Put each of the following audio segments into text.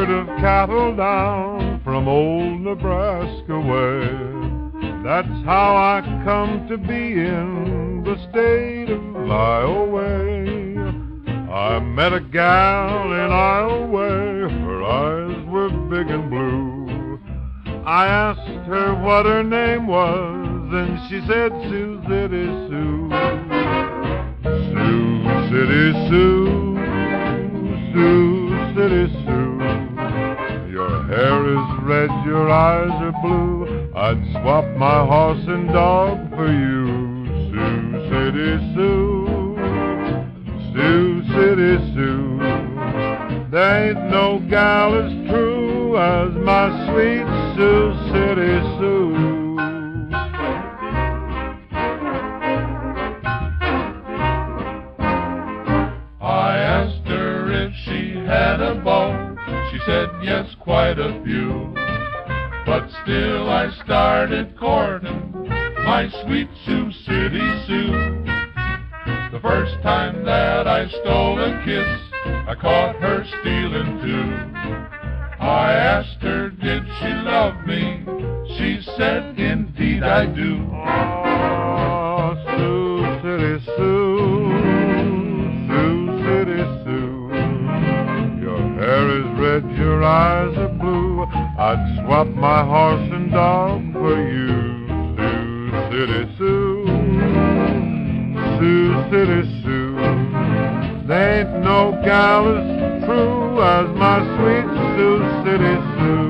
herd of cattle down from old Nebraska way. That's how I come to be in the state of Iowa. I met a gal in Iowa, her eyes were big and blue. I asked her what her name was, and she said Sioux City Sue. Sioux City Sue, Sioux City Sue. Your hair is red, your eyes are blue. I'd swap my horse and dog for you. Sioux City Sue, Sioux City Sue. There ain't no gal as true as my sweet Sioux City Sue. I asked her if she had a beau. She said yes, quite a few. But still I started courting my sweet Sioux City Sue. The first time that I stole a kiss, I caught her stealing too. I asked her, did she love me? She said, indeed I do. Oh, Sioux City Sue, Sioux City Sue. Your hair is red, your eyes are blue. I'd swap my horse and dog for you. Sioux City Sue, Sioux City Sue. There ain't no gal as true as my sweet Sioux City Sue.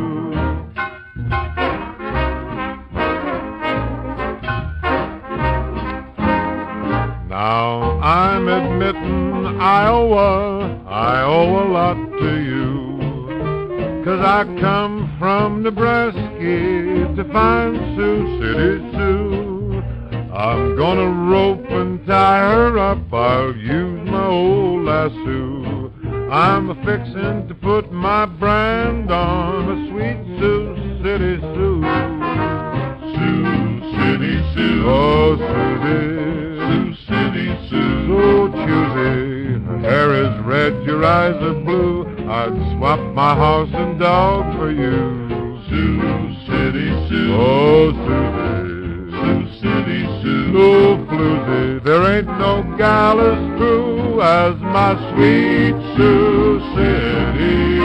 Now I'm admitting Iowa, I owe a lot to you. 'Cause I come from Nebraska to find Sioux City Sue. I'm gonna rope and tie her up, I'll use my old lasso. I'm a-fixin' to put my brand on a sweet Sioux City Sue. Sioux City Sue, Oh, Susie, Sioux City Sue. so choosy. Her hair is red, your eyes are blue. I'd swap my horse and dog for you. Sioux City Sue, Oh, Susie, Sioux City Sue. no floozy. There ain't no gal as true as my sweet Sioux City